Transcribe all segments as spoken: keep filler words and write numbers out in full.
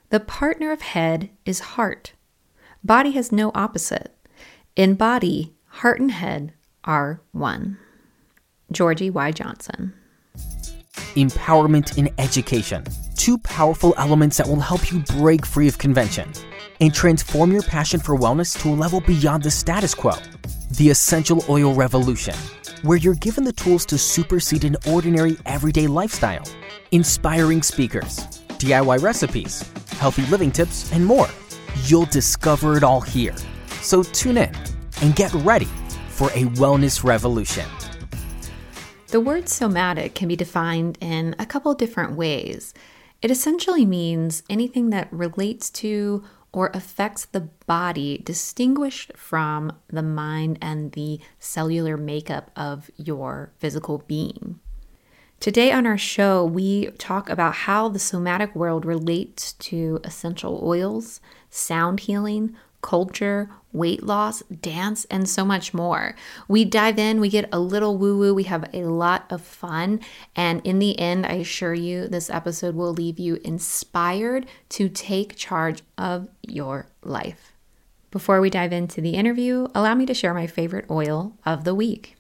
The partner of head is heart. Body has no opposite. In body, heart and head are one. Georgie Y. Johnson. Empowerment in education. Two powerful elements that will help you break free of convention and transform your passion for wellness to a level beyond the status quo. The Essential Oil Revolution, where you're given the tools to supersede an ordinary everyday lifestyle. Inspiring speakers, D I Y recipes, healthy living tips, and more. You'll discover it all here. So tune in and get ready for a wellness revolution. The word somatic can be defined in a couple different ways. It essentially means anything that relates to or affects the body distinguished from the mind and the cellular makeup of your physical being. Today on our show, we talk about how the somatic world relates to essential oils, sound healing, culture, weight loss, dance, and so much more. We dive in, we get a little woo-woo, we have a lot of fun, and in the end, I assure you, this episode will leave you inspired to take charge of your life. Before we dive into the interview, allow me to share my favorite oil of the week.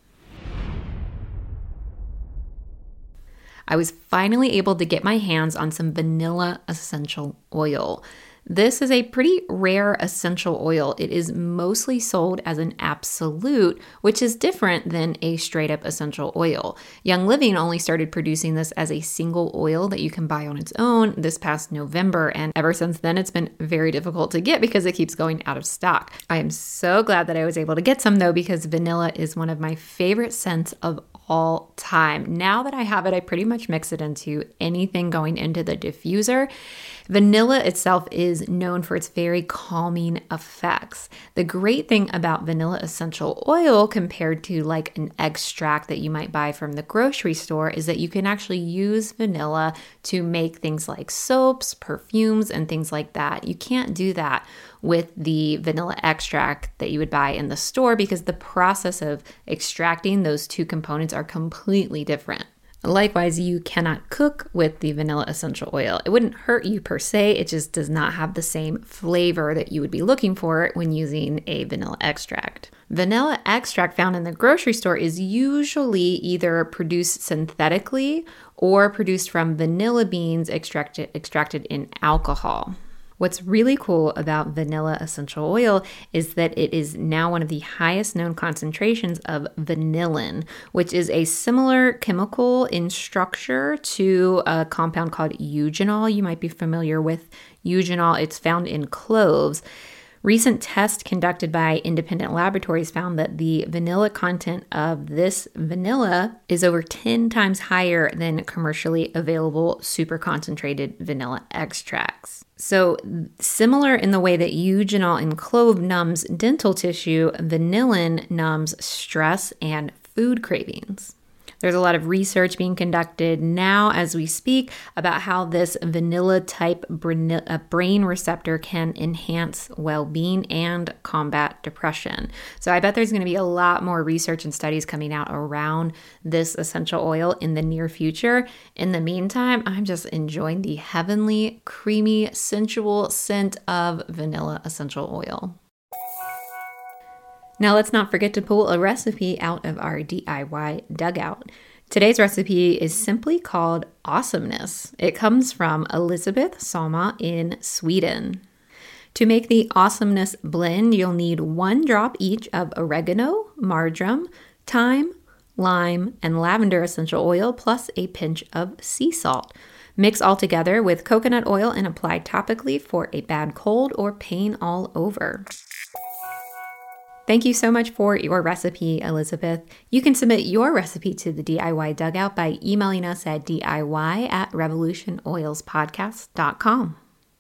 I was finally able to get my hands on some vanilla essential oil. This is a pretty rare essential oil. It is mostly sold as an absolute, which is different than a straight up essential oil. Young Living only started producing this as a single oil that you can buy on its own this past November. And ever since then, it's been very difficult to get because it keeps going out of stock. I am so glad that I was able to get some though, because vanilla is one of my favorite scents of all time. Now that I have it, I pretty much mix it into anything going into the diffuser. Vanilla itself is known for its very calming effects. The great thing about vanilla essential oil compared to like an extract that you might buy from the grocery store is that you can actually use vanilla to make things like soaps, perfumes, and things like that. You can't do that with the vanilla extract that you would buy in the store because the process of extracting those two components are completely different. Likewise, you cannot cook with the vanilla essential oil. It wouldn't hurt you per se, it just does not have the same flavor that you would be looking for when using a vanilla extract. Vanilla extract found in the grocery store is usually either produced synthetically or produced from vanilla beans extracted, extracted in alcohol. What's really cool about vanilla essential oil is that it is now one of the highest known concentrations of vanillin, which is a similar chemical in structure to a compound called eugenol. You might be familiar with eugenol. It's found in cloves. Recent tests conducted by independent laboratories found that the vanilla content of this vanilla is over ten times higher than commercially available super concentrated vanilla extracts. So similar in the way that eugenol in clove numbs dental tissue, vanillin numbs stress and food cravings. There's a lot of research being conducted now as we speak about how this vanilla type brain receptor can enhance well-being and combat depression. So I bet there's going to be a lot more research and studies coming out around this essential oil in the near future. In the meantime, I'm just enjoying the heavenly, creamy, sensual scent of vanilla essential oil. Now let's not forget to pull a recipe out of our D I Y dugout. Today's recipe is simply called Awesomeness. It comes from Elizabeth Salma in Sweden. To make the Awesomeness blend, you'll need one drop each of oregano, marjoram, thyme, lime, and lavender essential oil, plus a pinch of sea salt. Mix all together with coconut oil and apply topically for a bad cold or pain all over. Thank you so much for your recipe, Elizabeth. You can submit your recipe to the D I Y Dugout by emailing us at D I Y at revolution oils podcast dot com.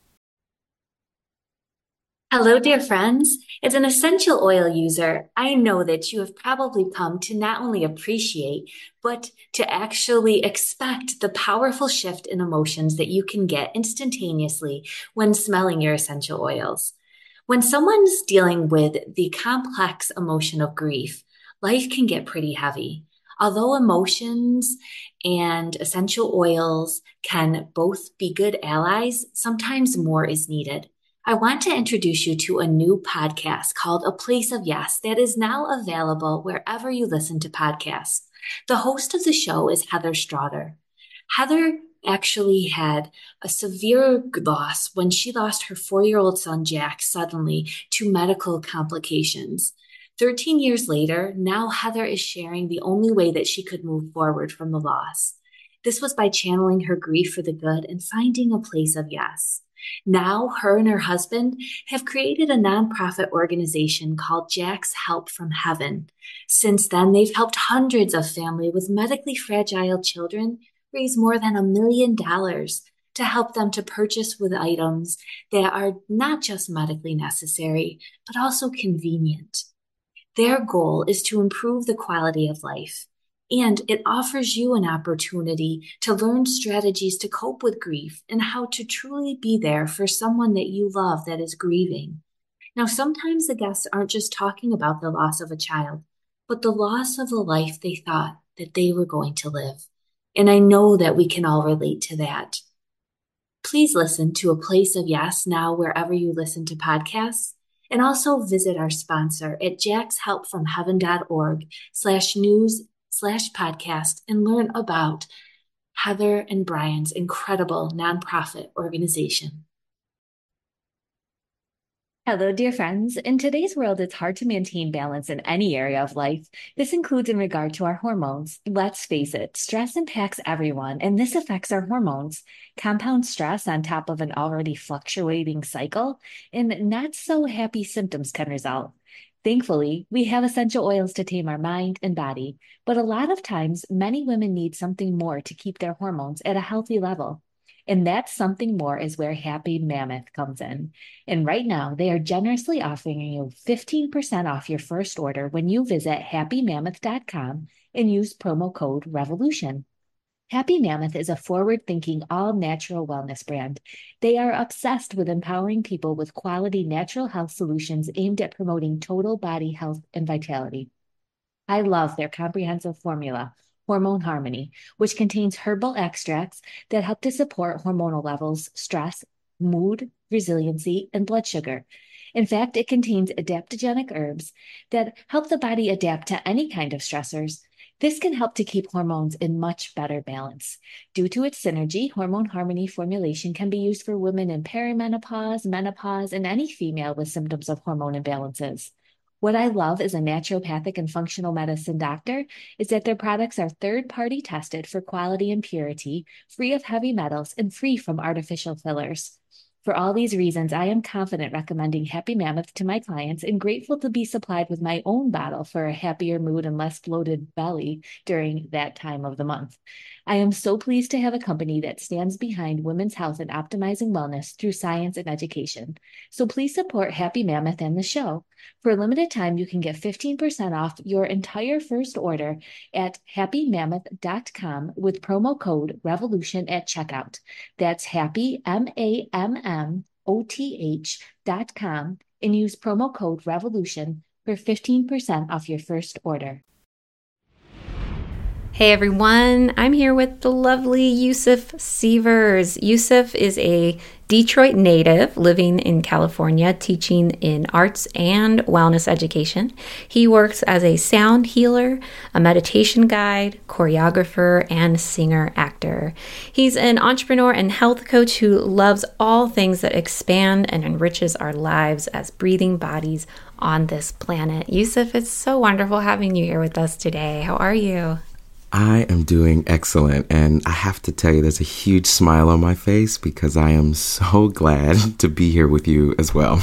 Hello, dear friends. As an essential oil user, I know that you have probably come to not only appreciate, but to actually expect the powerful shift in emotions that you can get instantaneously when smelling your essential oils. When someone's dealing with the complex emotion of grief, life can get pretty heavy. Although emotions and essential oils can both be good allies, sometimes more is needed. I want to introduce you to a new podcast called A Place of Yes that is now available wherever you listen to podcasts. The host of the show is Heather Strother. Heather actually had a severe loss when she lost her four-year-old son, Jack, suddenly to medical complications. thirteen years later, now Heather is sharing the only way that she could move forward from the loss. This was by channeling her grief for the good and finding a place of yes. Now, her and her husband have created a nonprofit organization called Jack's Help from Heaven. Since then, they've helped hundreds of families with medically fragile children raise more than a million dollars to help them to purchase with items that are not just medically necessary, but also convenient. Their goal is to improve the quality of life, and it offers you an opportunity to learn strategies to cope with grief and how to truly be there for someone that you love that is grieving. Now, sometimes the guests aren't just talking about the loss of a child, but the loss of a life they thought that they were going to live. And I know that we can all relate to that. Please listen to A Place of Yes now wherever you listen to podcasts. And also visit our sponsor at jackshelpfromheaven.org slash news slash podcast and learn about Heather and Brian's incredible nonprofit organization. Hello, dear friends. In today's world, it's hard to maintain balance in any area of life. This includes in regard to our hormones. Let's face it, stress impacts everyone, and this affects our hormones. Compound stress on top of an already fluctuating cycle, and not so happy symptoms can result. Thankfully, we have essential oils to tame our mind and body, but a lot of times, many women need something more to keep their hormones at a healthy level. And that something more is where Happy Mammoth comes in. And right now, they are generously offering you fifteen percent off your first order when you visit happy mammoth dot com and use promo code REVOLUTION. Happy Mammoth is a forward-thinking, all-natural wellness brand. They are obsessed with empowering people with quality natural health solutions aimed at promoting total body health and vitality. I love their comprehensive formula, Hormone Harmony, which contains herbal extracts that help to support hormonal levels, stress, mood, resiliency, and blood sugar. In fact, it contains adaptogenic herbs that help the body adapt to any kind of stressors. This can help to keep hormones in much better balance. Due to its synergy, Hormone Harmony formulation can be used for women in perimenopause, menopause, and any female with symptoms of hormone imbalances. What I love as a naturopathic and functional medicine doctor is that their products are third-party tested for quality and purity, free of heavy metals, and free from artificial fillers. For all these reasons, I am confident recommending Happy Mammoth to my clients and grateful to be supplied with my own bottle for a happier mood and less bloated belly during that time of the month. I am so pleased to have a company that stands behind women's health and optimizing wellness through science and education. So please support Happy Mammoth and the show. For a limited time, you can get fifteen percent off your entire first order at happy mammoth dot com with promo code REVOLUTION at checkout. That's happy, M A M M O T H dot com, and use promo code REVOLUTION for fifteen percent off your first order. Hey everyone, I'm here with the lovely Yusuf Sievers. Yusuf is a Detroit native living in California, teaching in arts and wellness education. He works as a sound healer, a meditation guide, choreographer, and singer-actor. He's an entrepreneur and health coach who loves all things that expand and enriches our lives as breathing bodies on this planet. Yusuf, it's so wonderful having you here with us today. How are you? I am doing excellent, and I have to tell you, there's a huge smile on my face because I am so glad to be here with you as well.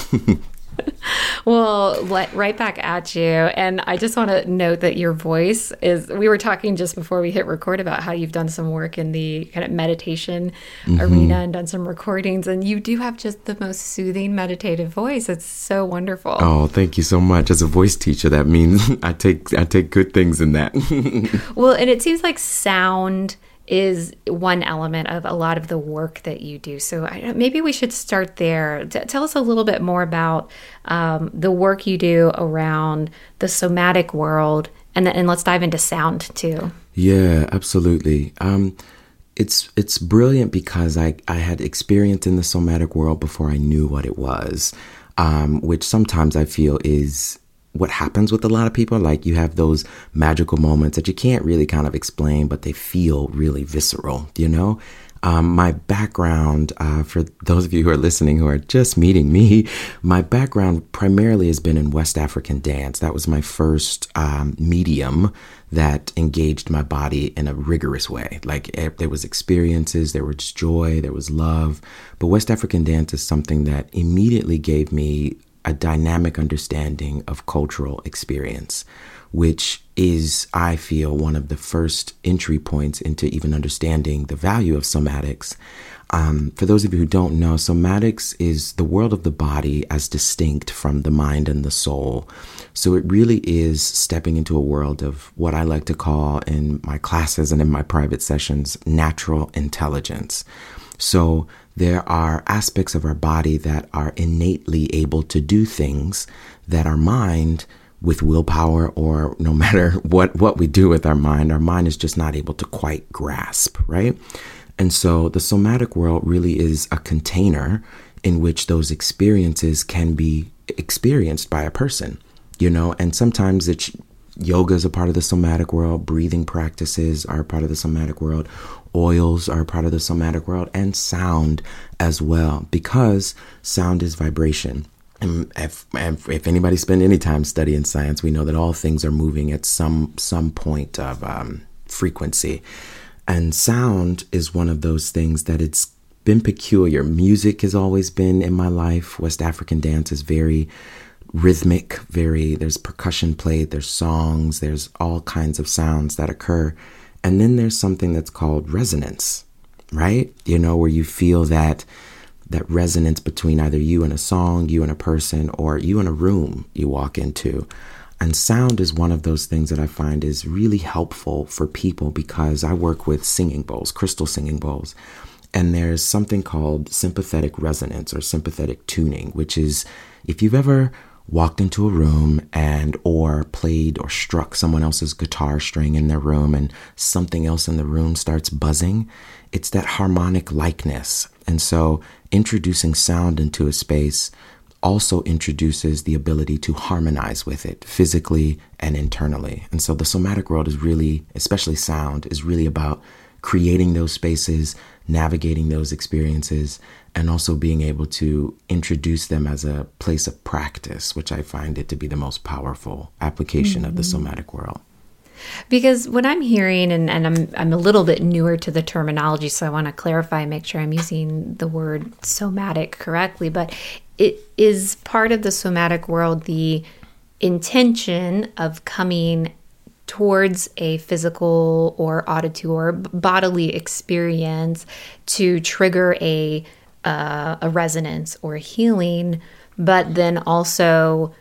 Well, right back at you. And I just want to note that your voice is, we were talking just before we hit record about how you've done some work in the kind of meditation mm-hmm. arena and done some recordings. And you do have just the most soothing, meditative voice. It's so wonderful. Oh, thank you so much. As a voice teacher, that means I take I take good things in that. Well, and it seems like sound is one element of a lot of the work that you do. So I, maybe we should start there. T- tell us a little bit more about um, the work you do around the somatic world And then, and let's dive into sound too. Yeah, absolutely. Um, it's it's brilliant because I, I had experience in the somatic world before I knew what it was, um, which sometimes I feel is what happens with a lot of people. Like you have those magical moments that you can't really kind of explain, but they feel really visceral, you know? Um, my background, uh, for those of you who are listening who are just meeting me, my background primarily has been in West African dance. That was my first um, medium that engaged my body in a rigorous way. Like there was experiences, there was joy, there was love. But West African dance is something that immediately gave me a dynamic understanding of cultural experience, which is, I feel, one of the first entry points into even understanding the value of somatics. Um, for those of you who don't know, somatics is the world of the body as distinct from the mind and the soul. So it really is stepping into a world of what I like to call in my classes and in my private sessions, natural intelligence. So there are aspects of our body that are innately able to do things that our mind, with willpower or no matter what, what we do with our mind, our mind is just not able to quite grasp, right? And so the somatic world really is a container in which those experiences can be experienced by a person, you know, and sometimes it's yoga is a part of the somatic world, breathing practices are a part of the somatic world, oils are a part of the somatic world, and sound as well, because sound is vibration. And if, if anybody spent any time studying science, we know that all things are moving at some some point of um, frequency. And sound is one of those things that it's been peculiar. Music has always been in my life. West African dance is very rhythmic, very, there's percussion played, there's songs, there's all kinds of sounds that occur. And then there's something that's called resonance, right? You know, where you feel that that resonance between either you and a song, you and a person, or you and a room you walk into. And sound is one of those things that I find is really helpful for people because I work with singing bowls, crystal singing bowls. And there's something called sympathetic resonance or sympathetic tuning, which is if you've ever walked into a room and or played or struck someone else's guitar string in their room and something else in the room starts buzzing, it's that harmonic likeness. And so introducing sound into a space also introduces the ability to harmonize with it physically and internally. And so the somatic world is really, especially sound, is really about creating those spaces, navigating those experiences, and also being able to introduce them as a place of practice, which I find it to be the most powerful application mm-hmm. of the somatic world. Because what I'm hearing, and, and I'm I'm a little bit newer to the terminology, so I want to clarify, make sure I'm using the word somatic correctly, but it is part of the somatic world, the intention of coming towards a physical or auditory or bodily experience to trigger a uh, a resonance or a healing, but then also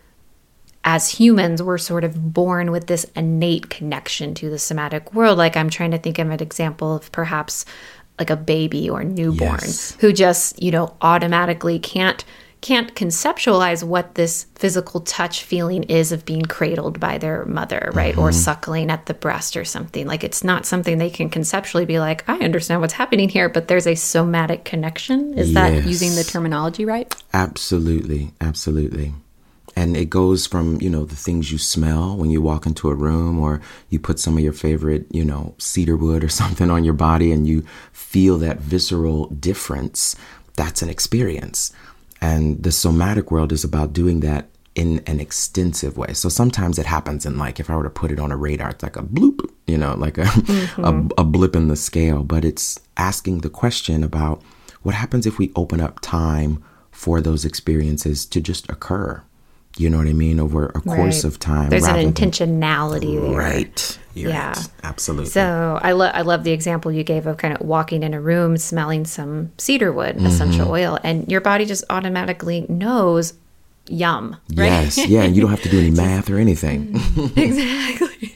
as humans, we're sort of born with this innate connection to the somatic world. Like I'm trying to think of an example of perhaps like a baby or newborn yes. who just, you know, automatically can't can't conceptualize what this physical touch feeling is of being cradled by their mother, right? Mm-hmm. Or suckling at the breast or something. Like it's not something they can conceptually be like, I understand what's happening here, but there's a somatic connection. Is yes. that using the terminology right? Absolutely. Absolutely. And it goes from, you know, the things you smell when you walk into a room, or you put some of your favorite, you know, cedar wood or something on your body and you feel that visceral difference. That's an experience. And the somatic world is about doing that in an extensive way. So sometimes it happens in, like, if I were to put it on a radar, it's like a bloop, you know, like a, mm-hmm. a, a blip in the scale. But it's asking the question about what happens if we open up time for those experiences to just occur. You know what I mean? Over a course right. of time. There's an intentionality than, there. Right. You're yeah. Right. Absolutely. So I, lo- I love the example you gave of kind of walking in a room, smelling some cedarwood mm-hmm. essential oil, and your body just automatically knows, yum. Right? Yes. Yeah. And you don't have to do any math or anything. Exactly.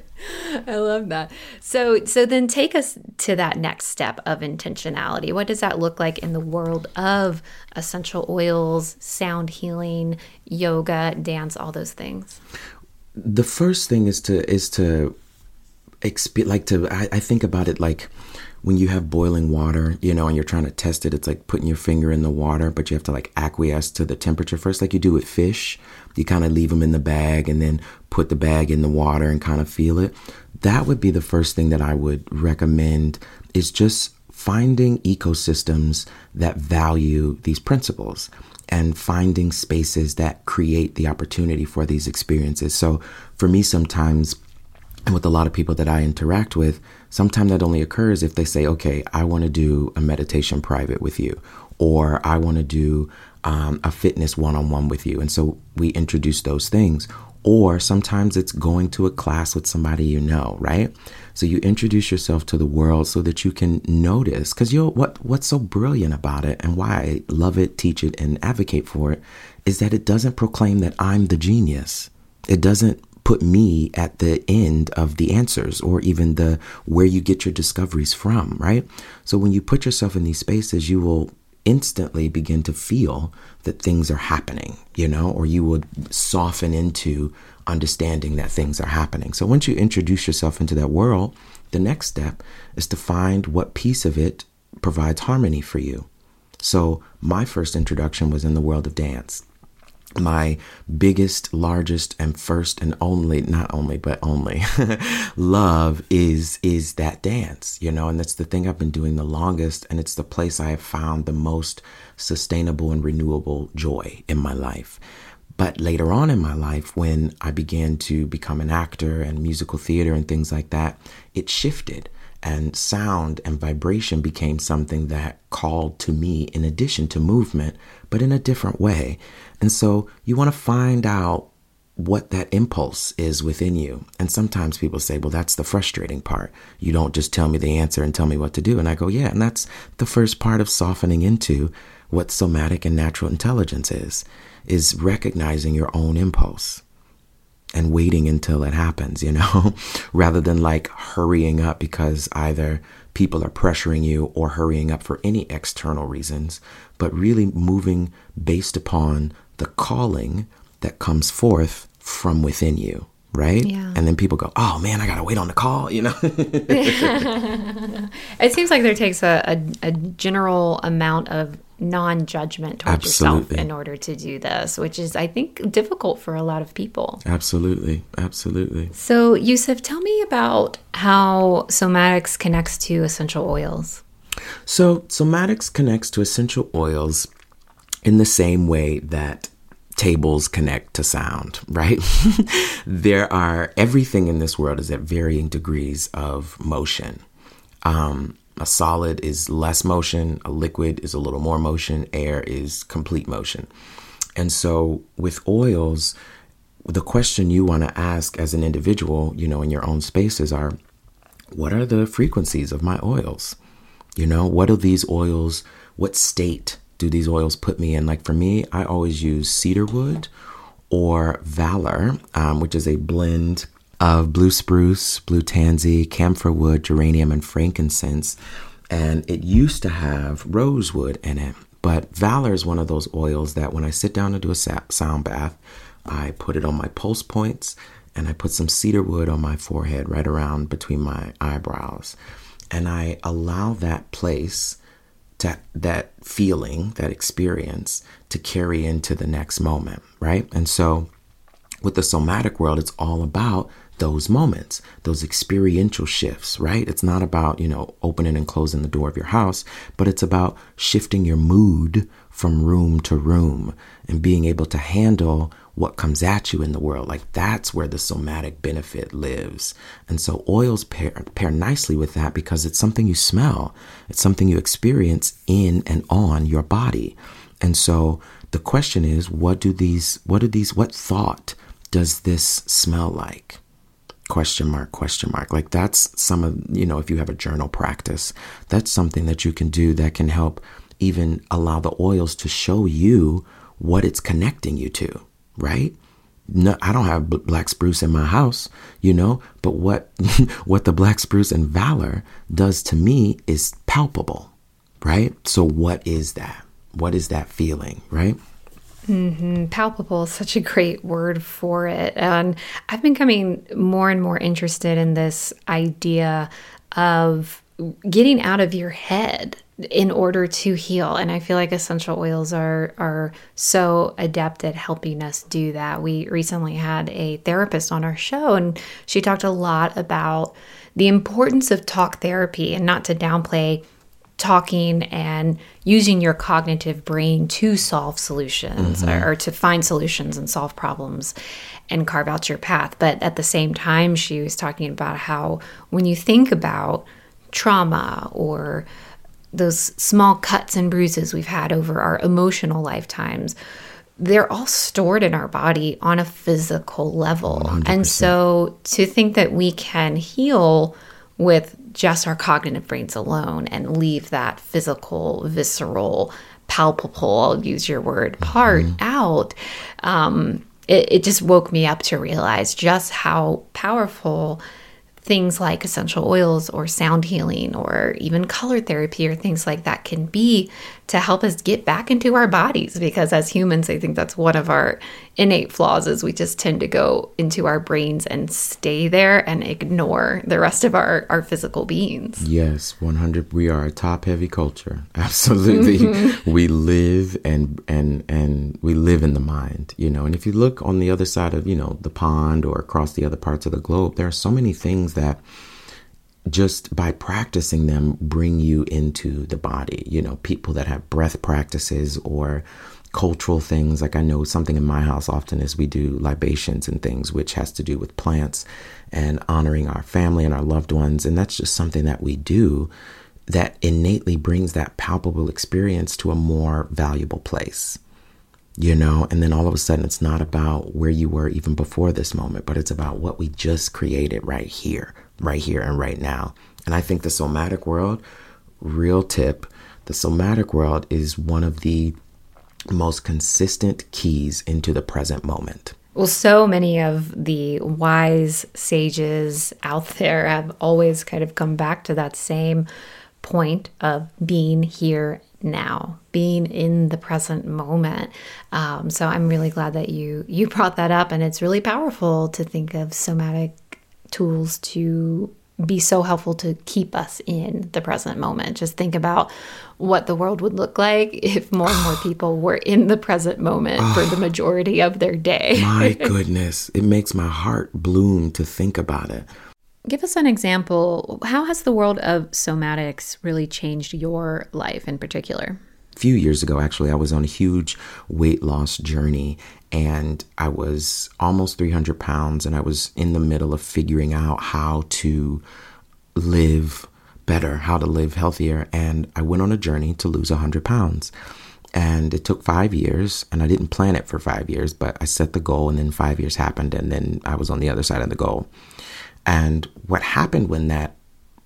I love that. So, so then take us to that next step of intentionality. What does that look like in the world of essential oils, sound healing, yoga, dance, all those things? the first thing is to is to exp- like to I, I think about it like when you have boiling water, you know, and you're trying to test it. It's like putting your finger in the water, but you have to like acquiesce to the temperature first, like you do with fish. You kind of leave them in the bag and then put the bag in the water and kind of feel it. That would be the first thing that I would recommend, is just finding ecosystems that value these principles and finding spaces that create the opportunity for these experiences. So for me, sometimes, and with a lot of people that I interact with, sometimes that only occurs if they say, okay, I want to do a meditation private with you, or I want to do um, a fitness one-on-one with you. And so we introduce those things. Or sometimes it's going to a class with somebody you know, right? So you introduce yourself to the world so that you can notice, because you'll what what's so brilliant about it, and why I love it, teach it, and advocate for it, is that it doesn't proclaim that I'm the genius. It doesn't put me at the end of the answers or even the where you get your discoveries from, right? So when you put yourself in these spaces, you will instantly begin to feel that things are happening, you know, or you would soften into understanding that things are happening. So once you introduce yourself into that world, the next step is to find what piece of it provides harmony for you. So my first introduction was in the world of dance. My biggest, largest, and first and only, not only, but only love is, is that dance, you know, and that's the thing I've been doing the longest. And it's the place I have found the most sustainable and renewable joy in my life. But later on in my life, when I began to become an actor and musical theater and things like that, it shifted. And sound and vibration became something that called to me in addition to movement, but in a different way. And so you want to find out what that impulse is within you. And sometimes people say, well, that's the frustrating part. You don't just tell me the answer and tell me what to do. And I go, yeah, and that's the first part of softening into what somatic and natural intelligence is, is recognizing your own impulse and waiting until it happens, you know, rather than like hurrying up because either people are pressuring you or hurrying up for any external reasons, but really moving based upon the calling that comes forth from within you, right? Yeah. And then people go, oh man, I got to wait on the call, you know? It seems like there takes a, a, a general amount of non-judgment towards yourself in order to do this, which is, I think, difficult for a lot of people. Absolutely. Absolutely. So, Yusuf, tell me about how somatics connects to essential oils. So, somatics connects to essential oils in the same way that tables connect to sound, right? There are, everything in this world is at varying degrees of motion. Um, A solid is less motion, a liquid is a little more motion, air is complete motion. And so with oils, the question you want to ask as an individual, you know, in your own spaces are, what are the frequencies of my oils? You know, what are these oils, what state do these oils put me in? Like for me, I always use cedarwood or Valor, um, which is a blend of blue spruce, blue tansy, camphor wood, geranium, and frankincense. And it used to have rosewood in it. But Valor is one of those oils that when I sit down to do a sound bath, I put it on my pulse points and I put some cedarwood on my forehead right around between my eyebrows. And I allow that place, to, that feeling, that experience to carry into the next moment, right? And so with the somatic world, it's all about those moments, those experiential shifts, right? It's not about, you know, opening and closing the door of your house, but it's about shifting your mood from room to room and being able to handle what comes at you in the world. Like that's where the somatic benefit lives. And so oils pair, pair nicely with that because it's something you smell. It's something you experience in and on your body. And so the question is, what do these, what do these, what thought does this smell like? Question mark, question mark. Like that's some of, you know, if you have a journal practice, that's something that you can do that can help even allow the oils to show you what it's connecting you to, right? No, I don't have black spruce in my house, you know, but what, what the black spruce and Valor does to me is palpable, right? So what is that? What is that feeling, right? Mm-hmm. Palpable is such a great word for it. And I've been becoming more and more interested in this idea of getting out of your head in order to heal. And I feel like essential oils are are so adept at helping us do that. We recently had a therapist on our show, and she talked a lot about the importance of talk therapy, and not to downplay talking and using your cognitive brain to solve solutions mm-hmm. or, or to find solutions and solve problems and carve out your path. But at the same time, she was talking about how when you think about trauma or those small cuts and bruises we've had over our emotional lifetimes, they're all stored in our body on a physical level. one hundred percent. And so to think that we can heal with just our cognitive brains alone and leave that physical, visceral, palpable, I'll use your word, part mm-hmm. out, um, it, it just woke me up to realize just how powerful things like essential oils or sound healing or even color therapy or things like that can be to help us get back into our bodies. Because as humans, I think that's one of our innate flaws, is we just tend to go into our brains and stay there and ignore the rest of our, our physical beings. Yes, one hundred. We are a top-heavy culture. Absolutely. Mm-hmm. We live and and and we live in the mind, you know. And if you look on the other side of, you know, the pond or across the other parts of the globe, there are so many things that just by practicing them bring you into the body. You know, people that have breath practices or cultural things. Like I know something in my house often is we do libations and things, which has to do with plants and honoring our family and our loved ones. And that's just something that we do that innately brings that palpable experience to a more valuable place. You know, and then all of a sudden it's not about where you were even before this moment, but it's about what we just created right here, right here and right now. And I think the somatic world, real tip, the somatic world is one of the most consistent keys into the present moment. Well, so many of the wise sages out there have always kind of come back to that same point of being here now, being in the present moment. Um, so I'm really glad that you you brought that up, and it's really powerful to think of somatic tools to be so helpful to keep us in the present moment. Just think about what the world would look like if more and more people were in the present moment oh, for the majority of their day. My goodness, it makes my heart bloom to think about it. Give us an example. How has the world of somatics really changed your life in particular? A few years ago, actually, I was on a huge weight loss journey, and I was almost three hundred pounds, and I was in the middle of figuring out how to live better, how to live healthier. And I went on a journey to lose one hundred pounds. And it took five years, and I didn't plan it for five years, but I set the goal, and then five years happened, and then I was on the other side of the goal. And what happened when that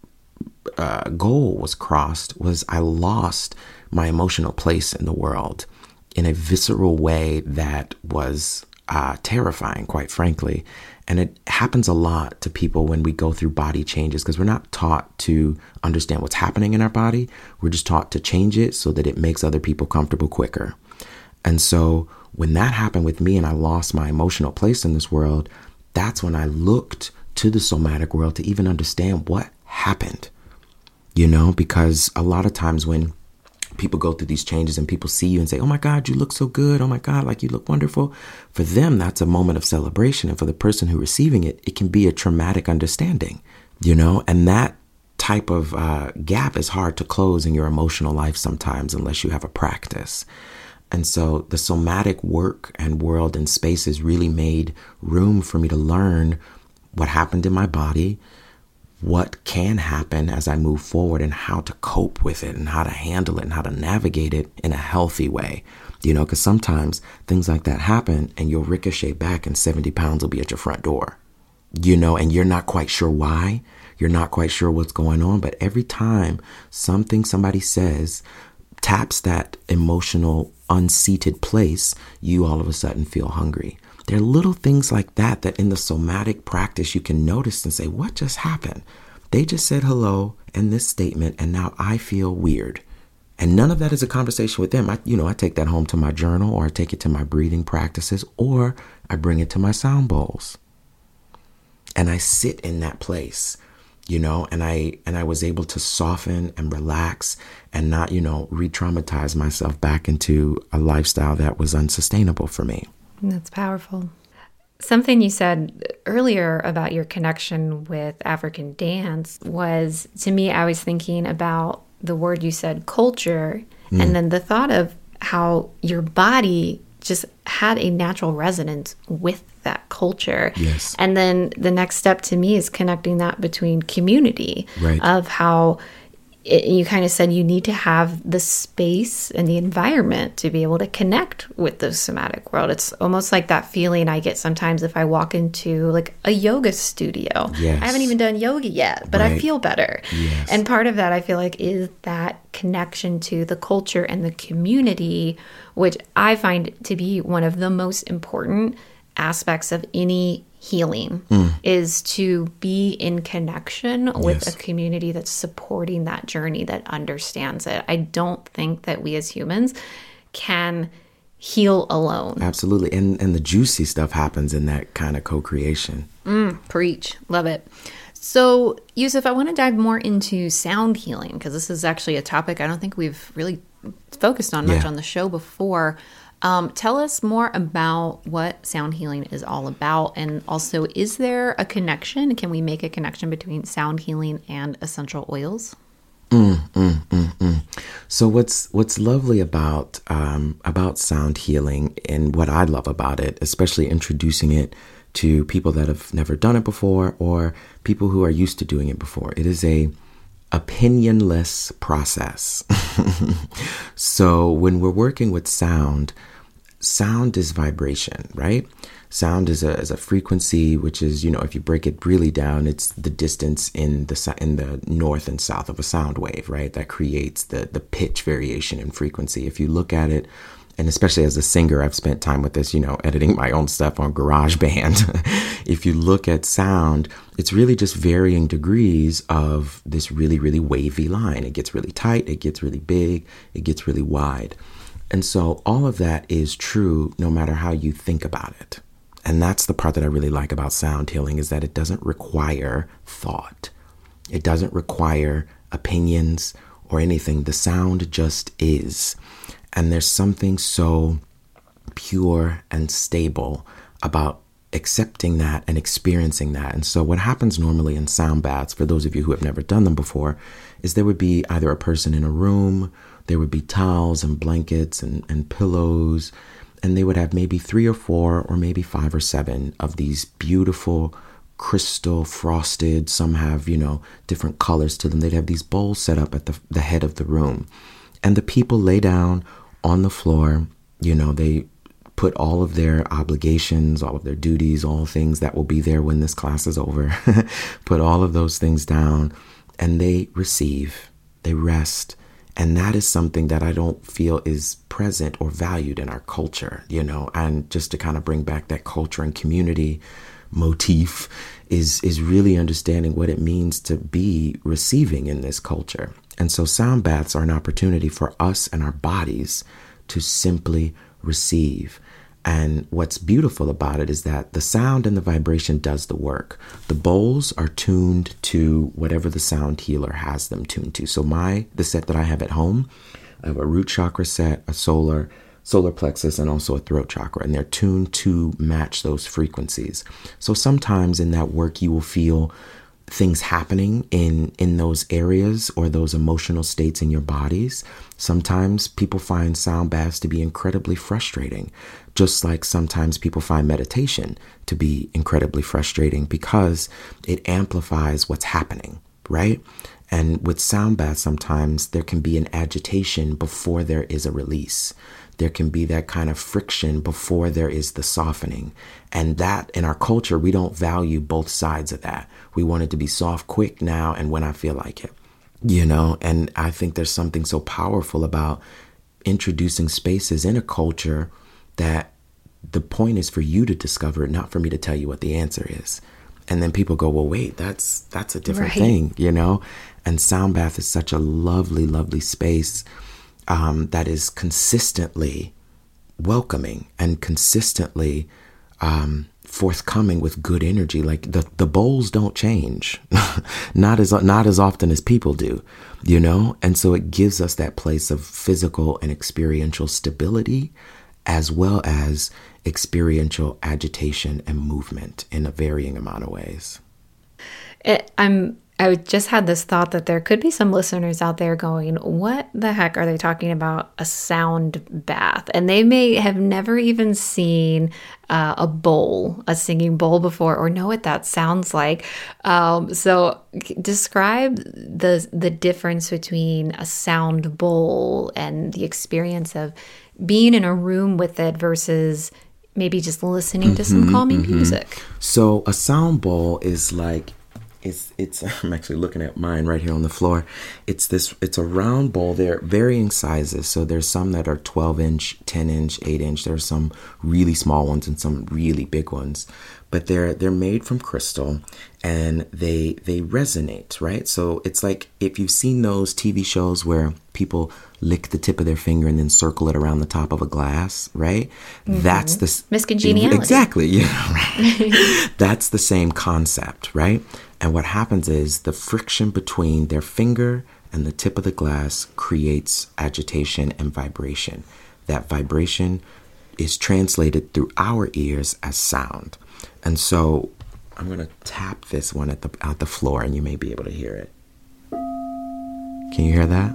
uh, goal was crossed was I lost my emotional place in the world in a visceral way that was uh, terrifying, quite frankly. And it happens a lot to people when we go through body changes, because we're not taught to understand what's happening in our body. We're just taught to change it so that it makes other people comfortable quicker. And so when that happened with me and I lost my emotional place in this world, that's when I looked to the somatic world to even understand what happened, you know, because a lot of times when people go through these changes and people see you and say, oh my God, you look so good. Oh my God, like you look wonderful. For them, that's a moment of celebration. And for the person who's receiving it, it can be a traumatic understanding, you know, and that type of uh, gap is hard to close in your emotional life sometimes unless you have a practice. And so the somatic work and world and spaces really made room for me to learn what happened in my body, what can happen as I move forward, and how to cope with it and how to handle it and how to navigate it in a healthy way. You know, because sometimes things like that happen and you'll ricochet back and seventy pounds will be at your front door, you know, and you're not quite sure why. You're not quite sure what's going on. But every time something somebody says taps that emotional unseated place, you all of a sudden feel hungry. There are little things like that that in the somatic practice you can notice and say, what just happened? They just said hello in this statement and now I feel weird. And none of that is a conversation with them. I, you know, I take that home to my journal, or I take it to my breathing practices, or I bring it to my sound bowls. And I sit in that place, you know, and I and I was able to soften and relax and not, you know, re-traumatize myself back into a lifestyle that was unsustainable for me. That's powerful. Something you said earlier about your connection with African dance was, to me, I was thinking about the word you said, culture, mm. and then the thought of how your body just had a natural resonance with that culture. Yes. And then the next step to me is connecting that between community, right. of how it, you kind of said you need to have the space and the environment to be able to connect with the somatic world. It's almost like that feeling I get sometimes if I walk into like a yoga studio. Yes. I haven't even done yoga yet, but right. I feel better. Yes. And part of that, I feel like, is that connection to the culture and the community, which I find to be one of the most important aspects of any healing, mm. is to be in connection with yes. a community that's supporting that journey, that understands it. I don't think that we as humans can heal alone. Absolutely. And and the juicy stuff happens in that kind of co-creation. Mm, preach. Love it. So, Yusuf, I want to dive more into sound healing, because this is actually a topic I don't think we've really focused on much yeah. on the show before. Um, tell us more about what sound healing is all about. And also, is there a connection? Can we make a connection between sound healing and essential oils? Mm, mm, mm, mm. So what's what's lovely about um, about sound healing, and what I love about it, especially introducing it to people that have never done it before, or people who are used to doing it before, it is a opinionless process. So when we're working with sound, sound is vibration, right? Sound is a is a frequency, which is, you know, if you break it really down, it's the distance in the in the north and south of a sound wave, right? That creates the the pitch variation in frequency. If you look at it, and especially as a singer, I've spent time with this, you know, editing my own stuff on GarageBand. If you look at sound, it's really just varying degrees of this really, really wavy line. It gets really tight, it gets really big, it gets really wide. And so all of that is true no matter how you think about it. And that's the part that I really like about sound healing, is that it doesn't require thought. It doesn't require opinions or anything. The sound just is. And there's something so pure and stable about accepting that and experiencing that. And so what happens normally in sound baths, for those of you who have never done them before, is there would be either a person in a room, there would be towels and blankets and, and pillows, and they would have maybe three or four or maybe five or seven of these beautiful crystal frosted, some have, you know, different colors to them. They'd have these bowls set up at the, the head of the room. And the people lay down on the floor, you know, they put all of their obligations, all of their duties, all things that will be there when this class is over, put all of those things down, and they receive, they rest. And that is something that I don't feel is present or valued in our culture, you know, and just to kind of bring back that culture and community motif is, is really understanding what it means to be receiving in this culture. And so sound baths are an opportunity for us and our bodies to simply receive. And what's beautiful about it is that the sound and the vibration does the work. The bowls are tuned to whatever the sound healer has them tuned to. So my, the set that I have at home, I have a root chakra set, a solar, solar plexus, and also a throat chakra, and they're tuned to match those frequencies. So sometimes in that work, you will feel things happening in, in those areas or those emotional states in your bodies. Sometimes people find sound baths to be incredibly frustrating, just like sometimes people find meditation to be incredibly frustrating because it amplifies what's happening, right? And with sound baths, sometimes there can be an agitation before there is a release. There can be that kind of friction before there is the softening. And that, in our culture, we don't value both sides of that. We want it to be soft, quick now, and when I feel like it, you know? And I think there's something so powerful about introducing spaces in a culture that the point is for you to discover it, not for me to tell you what the answer is. And then people go, well, wait, that's that's a different right. thing, you know? And sound bath is such a lovely, lovely space um, that is consistently welcoming and consistently um, forthcoming with good energy. Like the, the bowls don't change, not as not as often as people do, you know? And so it gives us that place of physical and experiential stability, as well as experiential agitation and movement in a varying amount of ways. It, I'm I just had this thought that there could be some listeners out there going, what the heck are they talking about a sound bath? And they may have never even seen uh, a bowl, a singing bowl before, or know what that sounds like. Um, so describe the the difference between a sound bowl and the experience of being in a room with it versus maybe just listening to some calming mm-hmm. music. So a sound bowl is like, It's, it's, I'm actually looking at mine right here on the floor. It's this, it's a round bowl. They're varying sizes. So there's some that are twelve inch, ten inch, eight inch. There's some really small ones and some really big ones, but they're, they're made from crystal and they, they resonate, right? So it's like, if you've seen those T V shows where people lick the tip of their finger and then circle it around the top of a glass, right? Mm-hmm. That's the Miss Congeniality. Exactly. Yeah. Right. That's the same concept, right? And what happens is the friction between their finger and the tip of the glass creates agitation and vibration. That vibration is translated through our ears as sound. And so I'm going to tap this one at the at the floor and you may be able to hear it. Can you hear that?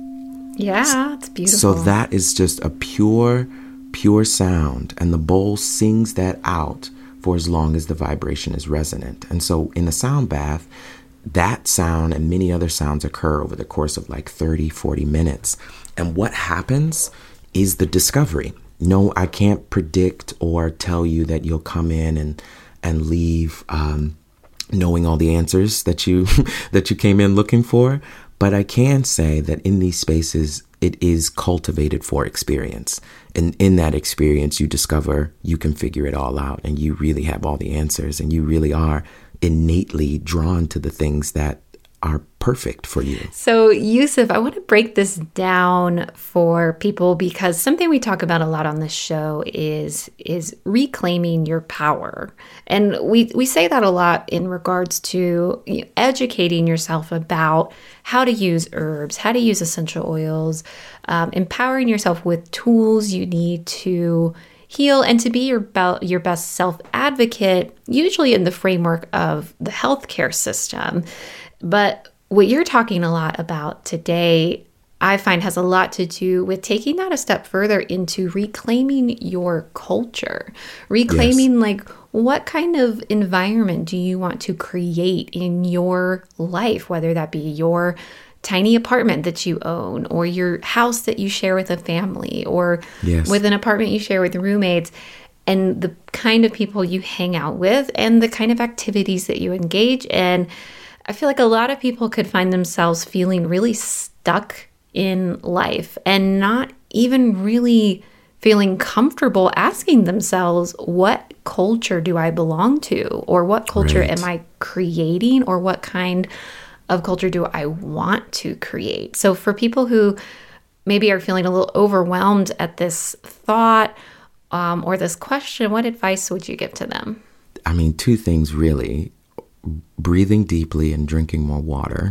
Yeah, it's beautiful. So that is just a pure, pure sound. And the bowl sings that out for as long as the vibration is resonant. And so in a sound bath, that sound and many other sounds occur over the course of like thirty, forty minutes. And what happens is the discovery. No, I can't predict or tell you that you'll come in and and leave um, knowing all the answers that you that you came in looking for. But I can say that in these spaces, it is cultivated for experience. And in that experience, you discover you can figure it all out and you really have all the answers and you really are innately drawn to the things that are perfect for you. So, Yusuf, I want to break this down for people because something we talk about a lot on this show is is reclaiming your power. And we, we say that a lot in regards to you know, educating yourself about how to use herbs, how to use essential oils, um, empowering yourself with tools you need to heal and to be your be- your best self-advocate, usually in the framework of the healthcare system. But what you're talking a lot about today, I find has a lot to do with taking that a step further into reclaiming your culture, reclaiming yes. like what kind of environment do you want to create in your life, whether that be your tiny apartment that you own or your house that you share with a family or yes. with an apartment you share with roommates, and the kind of people you hang out with and the kind of activities that you engage in. I feel like a lot of people could find themselves feeling really stuck in life and not even really feeling comfortable asking themselves, what culture do I belong to? Or what culture right. am I creating? Or what kind of culture do I want to create? So for people who maybe are feeling a little overwhelmed at this thought um, or this question, what advice would you give to them? I mean, two things really. Breathing deeply and drinking more water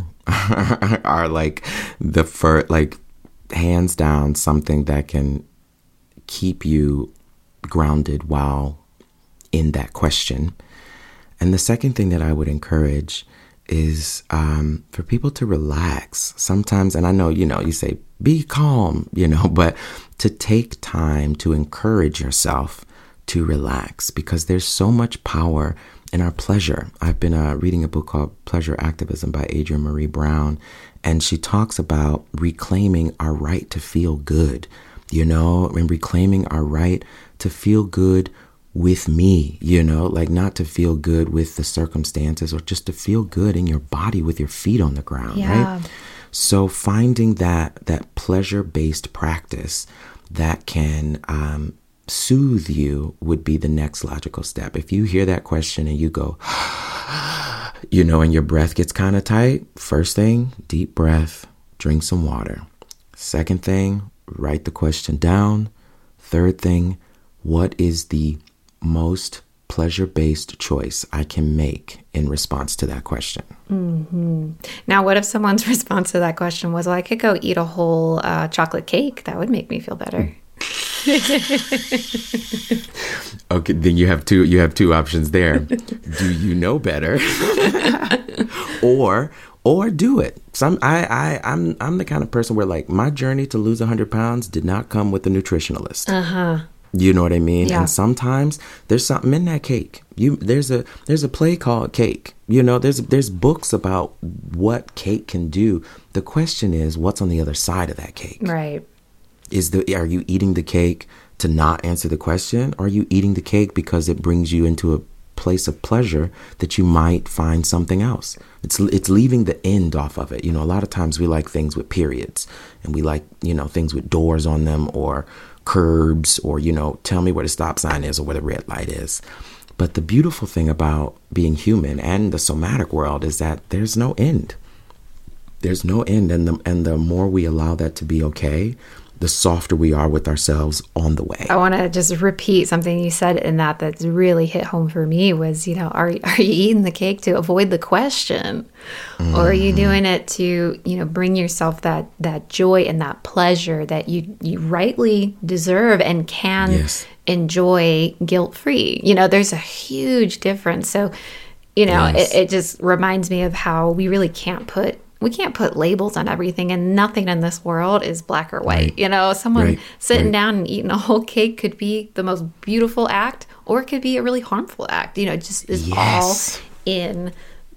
are like the first, like hands down, something that can keep you grounded while in that question. And the second thing that I would encourage is um, for people to relax sometimes. And I know, you know, you say, be calm, you know, but to take time to encourage yourself to relax because there's so much power in our pleasure. I've been uh, reading a book called Pleasure Activism by Adrienne Maree Brown, and she talks about reclaiming our right to feel good, you know, and reclaiming our right to feel good with me, you know, like not to feel good with the circumstances or just to feel good in your body with your feet on the ground, yeah. right? So finding that that pleasure-based practice that can um, soothe you would be the next logical step. If you hear that question and you go, you know, and your breath gets kind of tight, first thing, deep breath, drink some water. Second thing, write the question down. Third thing, what is the most pleasure-based choice I can make in response to that question? Mm-hmm. Now, what if someone's response to that question was, well, I could go eat a whole uh, chocolate cake. That would make me feel better. Okay, then you have two you have two options there. Do you know better? or or do it. Some I, I I'm I'm the kind of person where, like, my journey to lose one hundred pounds did not come with a nutritionalist. Uh-huh. You know what I mean? Yeah. And sometimes there's something in that cake. You there's a there's a play called Cake. You know, there's there's books about what cake can do. The question is, what's on the other side of that cake? Right. Is the are you eating the cake to not answer the question? Or are you eating the cake because it brings you into a place of pleasure that you might find something else? It's it's leaving the end off of it. You know, a lot of times we like things with periods, and we like, you know, things with doors on them, or curbs, or, you know, tell me where the stop sign is or where the red light is. But the beautiful thing about being human and the somatic world is that there's no end. There's no end. And the, and the more we allow that to be okay, the softer we are with ourselves on the way. I want to just repeat something you said in that that's really hit home for me was, you know, are, are you eating the cake to avoid the question? Mm-hmm. Or are you doing it to, you know, bring yourself that, that joy and that pleasure that you, you rightly deserve and can yes. enjoy guilt-free? You know, there's a huge difference. So, you know, yes. it, it just reminds me of how we really can't put We can't put labels on everything, and nothing in this world is black or white. Right. You know, someone right. sitting right. down and eating a whole cake could be the most beautiful act, or it could be a really harmful act. You know, it just is yes. all in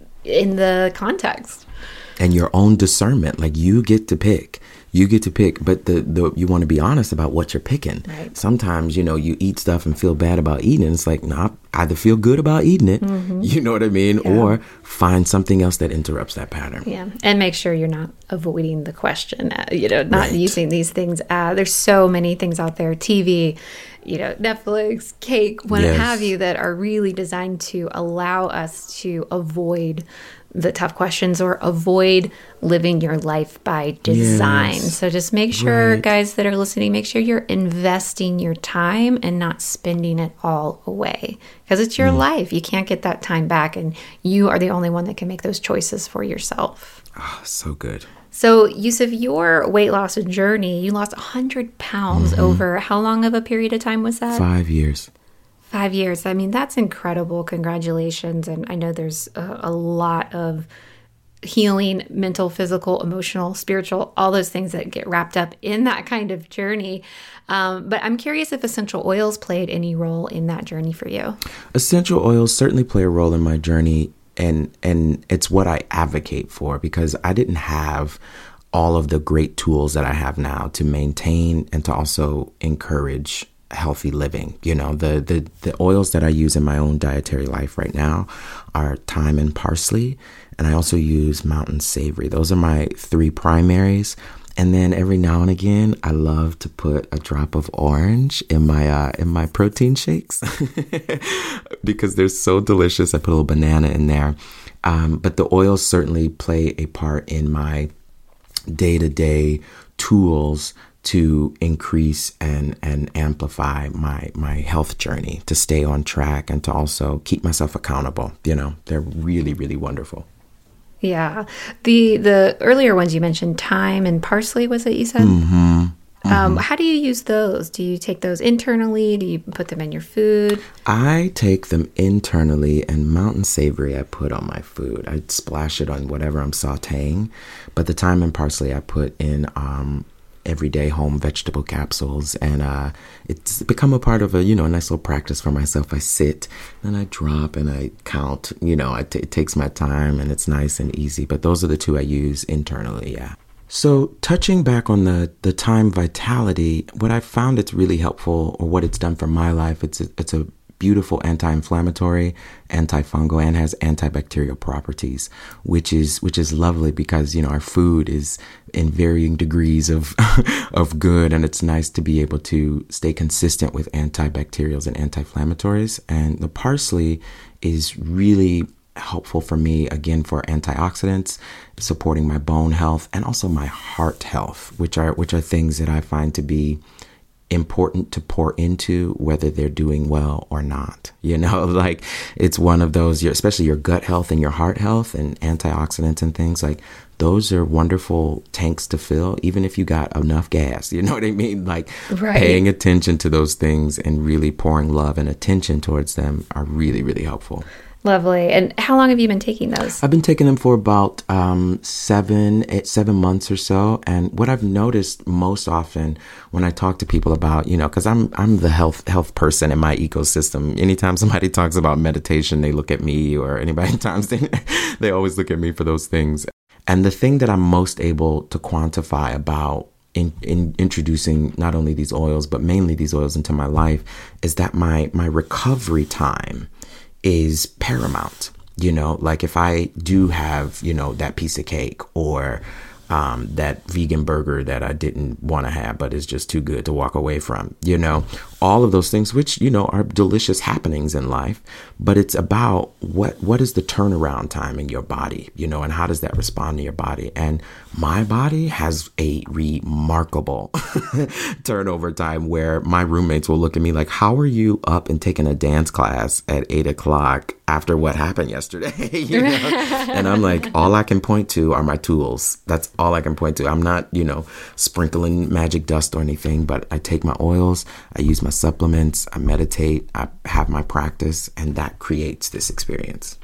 in the context. And your own discernment, like, you get to pick. You get to pick, but the, the you want to be honest about what you're picking. Right. Sometimes, you know, you eat stuff and feel bad about eating it. It's like, nah, either feel good about eating it, mm-hmm. you know what I mean? Yeah. Or find something else that interrupts that pattern. Yeah. And make sure you're not avoiding the question, uh, you know, not right. using these things. Uh, there's so many things out there, T V, you know, Netflix, cake, what yes. have you, that are really designed to allow us to avoid the tough questions or avoid living your life by design. Yes. So just make sure, right. guys that are listening, make sure you're investing your time and not spending it all away, because it's your mm. life. You can't get that time back, and you are the only one that can make those choices for yourself. Oh, so good. So, Yusuf, your weight loss journey, you lost one hundred pounds mm-hmm. over how long of a period of time was that? Five years. Five years. I mean, that's incredible. Congratulations. And I know there's a, a lot of healing, mental, physical, emotional, spiritual, all those things that get wrapped up in that kind of journey. Um, but I'm curious if essential oils played any role in that journey for you. Essential oils certainly play a role in my journey. And, and it's what I advocate for, because I didn't have all of the great tools that I have now to maintain and to also encourage healthy living. You know, the, the, the oils that I use in my own dietary life right now are thyme and parsley. And I also use mountain savory. Those are my three primaries. And then every now and again, I love to put a drop of orange in my uh, in my protein shakes because they're so delicious. I put a little banana in there. Um, but the oils certainly play a part in my day-to-day tools to increase and, and amplify my, my health journey, to stay on track and to also keep myself accountable. You know, they're really, really wonderful. Yeah. The the earlier ones you mentioned, thyme and parsley, was it you said? Mm-hmm. Mm-hmm. Um, how do you use those? Do you take those internally? Do you put them in your food? I take them internally, and mountain savory I put on my food. I splash it on whatever I'm sauteing. But the thyme and parsley I put in um, everyday home vegetable capsules, and uh, it's become a part of a, you know, a nice little practice for myself. I sit and I drop and I count, you know, I t- it takes my time and it's nice and easy. But those are the two I use internally, yeah. So touching back on the, the Thyme Vitality, what I found it's really helpful, or what it's done for my life, it's a, it's a beautiful anti-inflammatory, antifungal, and has antibacterial properties, which is which is lovely because, you know, our food is in varying degrees of of good, and it's nice to be able to stay consistent with antibacterials and anti-inflammatories. And the parsley is really helpful for me, again, for antioxidants, supporting my bone health, and also my heart health, which are which are things that I find to be important to pour into, whether they're doing well or not. You know, like it's one of those, especially your gut health and your heart health and antioxidants and things, like those are wonderful tanks to fill, even if you got enough gas. You know what I mean? Like right. Paying attention to those things and really pouring love and attention towards them are really, really helpful. Lovely. And how long have you been taking those? I've been taking them for about um, seven, eight, seven months or so. And what I've noticed most often when I talk to people about, you know, because I'm I'm the health health person in my ecosystem. Anytime somebody talks about meditation, they look at me, or anybody times they they always look at me for those things. And the thing that I'm most able to quantify about in, in introducing not only these oils, but mainly these oils into my life is that my my recovery time is paramount. You know, like if I do have, you know, that piece of cake or um, that vegan burger that I didn't want to have, but is just too good to walk away from, you know, all of those things, which, you know, are delicious happenings in life, but it's about what, what is the turnaround time in your body, you know, and how does that respond to your body? And my body has a remarkable turnover time where my roommates will look at me like, how are you up and taking a dance class at eight o'clock after what happened yesterday? You know? And I'm like, all I can point to are my tools. That's all I can point to. I'm not, you know, sprinkling magic dust or anything, but I take my oils, I use my supplements, I meditate, I have my practice, and that creates this experience.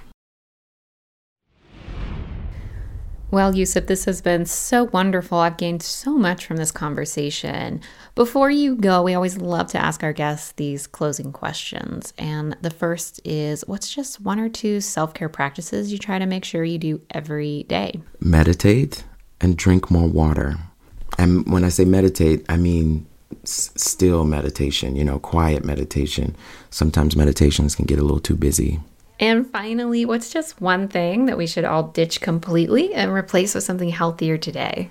Well, Yusuf, this has been so wonderful. I've gained so much from this conversation. Before you go, we always love to ask our guests these closing questions. And the first is, what's just one or two self-care practices you try to make sure you do every day? Meditate and drink more water. And when I say meditate, I mean s- still meditation, you know, quiet meditation. Sometimes meditations can get a little too busy. And finally, what's just one thing that we should all ditch completely and replace with something healthier today?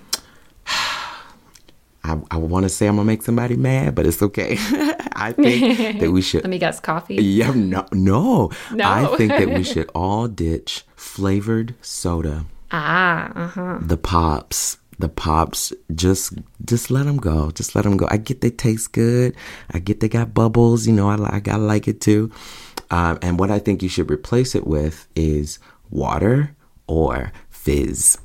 I, I want to say I'm going to make somebody mad, but it's okay. I think that we should... Let me guess, coffee? Yeah, no, no. No. I think that we should all ditch flavored soda. Ah, uh-huh. The pops. The pops, just just let them go. Just let them go. I get they taste good. I get they got bubbles. You know, I, I, I like it too. Um, and what I think you should replace it with is water or fizz.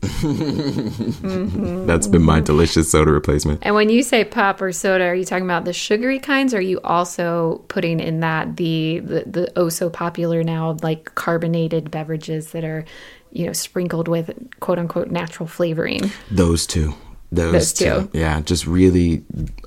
mm-hmm. That's been my delicious soda replacement. And when you say pop or soda, are you talking about the sugary kinds? Or are you also putting in that the, the, the oh so popular now, like carbonated beverages that are, you know, sprinkled with quote unquote natural flavoring? Those two. Those, Those two. two. Yeah, just really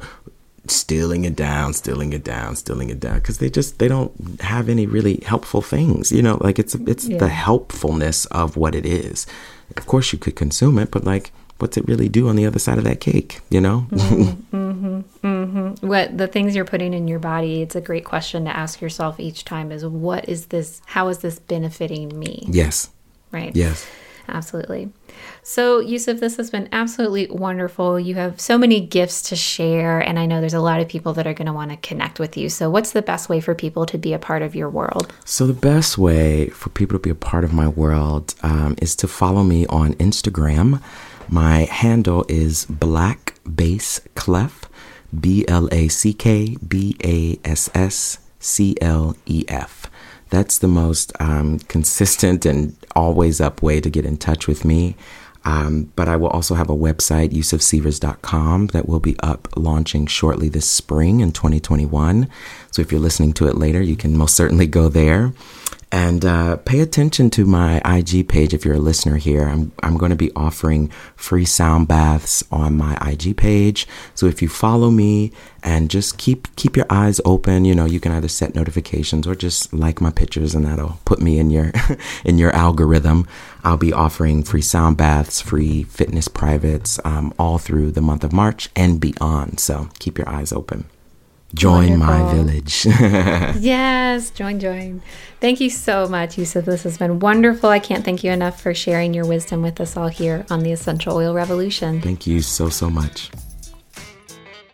stilling it down, stilling it down, stilling it down, because they just they don't have any really helpful things, you know, like it's it's yeah. the helpfulness of what it is. Of course you could consume it, but like what's it really do on the other side of that cake, you know? mm-hmm, mm-hmm, mm-hmm. What the things you're putting in your body, it's a great question to ask yourself each time is, what is this, how is this benefiting me? Yes. Right. Yes. Absolutely. So, Yusuf, this has been absolutely wonderful. You have so many gifts to share, and I know there's a lot of people that are going to want to connect with you. So what's the best way for people to be a part of your world? So the best way for people to be a part of my world um, is to follow me on Instagram. My handle is Black Bass Clef, B L A C K B A S S C L E F. That's the most um, consistent and always up way to get in touch with me. Um, but I will also have a website, yusuf sievers dot com, that will be up launching shortly this spring in twenty twenty-one. So if you're listening to it later, you can most certainly go there. And uh, pay attention to my I G page if you're a listener here. I'm I'm going to be offering free sound baths on my I G page. So if you follow me and just keep keep your eyes open, you know, you can either set notifications or just like my pictures, and that'll put me in your in your algorithm. I'll be offering free sound baths, free fitness privates, um, all through the month of March and beyond. So keep your eyes open. Join Wonderful. My village. Yes, join, join. Thank you so much, Yusuf. This has been wonderful. I can't thank you enough for sharing your wisdom with us all here on the Essential Oil Revolution. Thank you so, so much.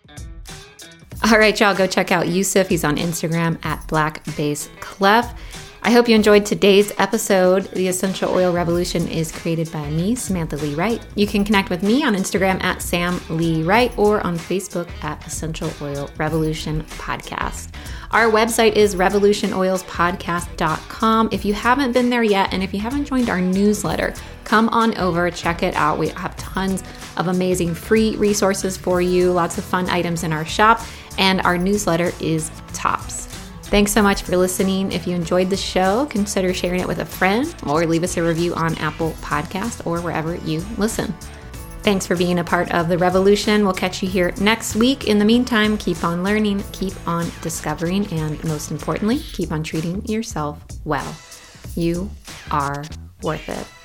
All right, y'all, go check out Yusuf. He's on Instagram at Black Bass Clef. I hope you enjoyed today's episode. The Essential Oil Revolution is created by me, Samantha Lee Wright. You can connect with me on Instagram at Sam Lee Wright or on Facebook at Essential Oil Revolution Podcast. Our website is revolution oils podcast dot com. If you haven't been there yet, and if you haven't joined our newsletter, come on over, check it out. We have tons of amazing free resources for you, lots of fun items in our shop, and our newsletter is tops. Thanks so much for listening. If you enjoyed the show, consider sharing it with a friend or leave us a review on Apple Podcast or wherever you listen. Thanks for being a part of the revolution. We'll catch you here next week. In the meantime, keep on learning, keep on discovering, and most importantly, keep on treating yourself well. You are worth it.